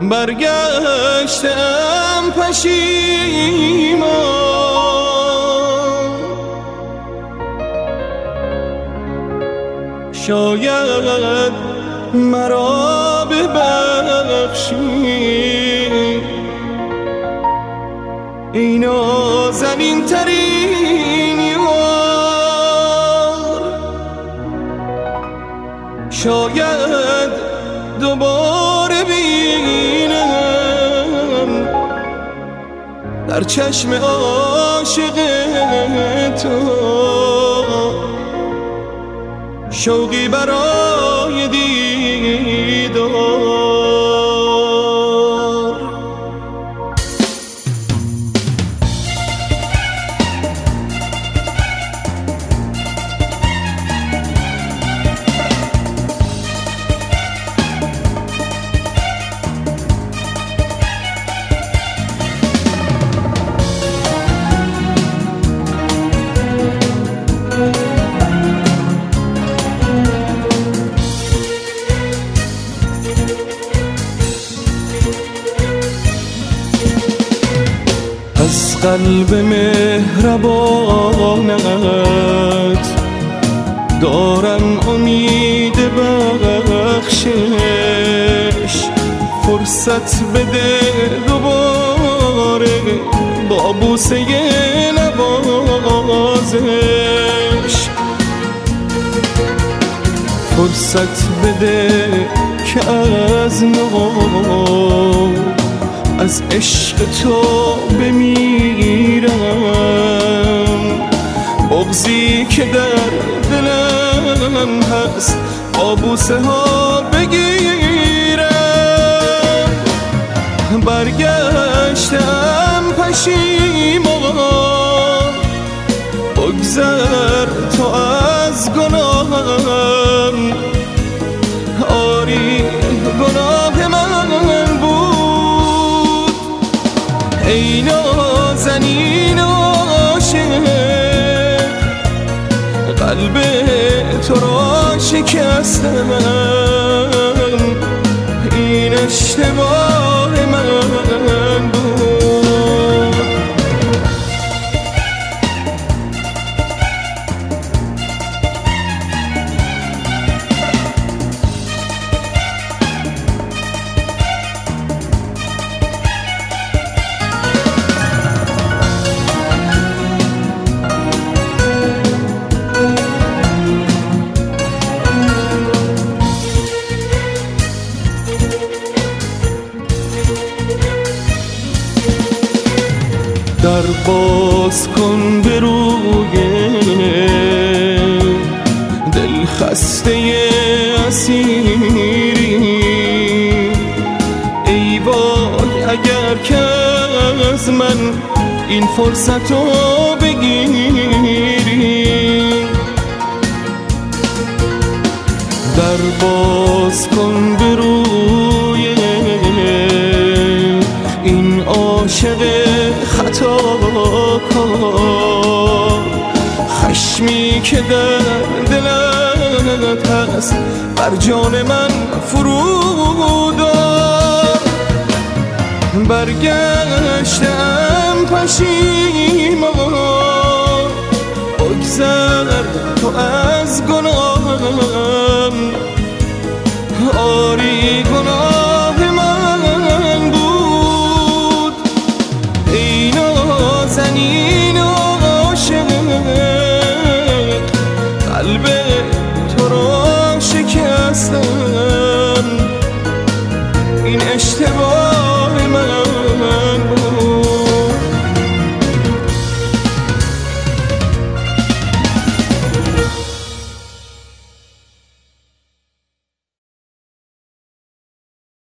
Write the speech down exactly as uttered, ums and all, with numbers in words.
برگشتم پشیمان، شاید مرا ببخشی ای نازنین ترین یار. شاید دوباره بینم در چشم عاشق تو شوقی برای دیدار. از قلب مهربانت دارم امید بخشش، فرصت بده دوباره با بوسه نوازش، فرصت بده که از نو از عشق تو بمیرم. بغضی که در دلم هست با بوسه ها بگیرم. برگشتم پشیمان، بگذر تو از گناهم. آری گناه من بود ای نازنین عاشق، قلب تو را شکستم. این اشتباه من بود. در باز کن به روی دل خسته اسیری. ای وای اگر که از من این فرصت رو بگیری. در باز کن به روی این عاشق خطا کن. خشمی که در دلت هست بر جان من فرودار. برگشتم پشیمان، بگذر تو از گناهم. آری گناه من بود ای نازنین عاشق، قلب تو را شکستم. این اشتباه من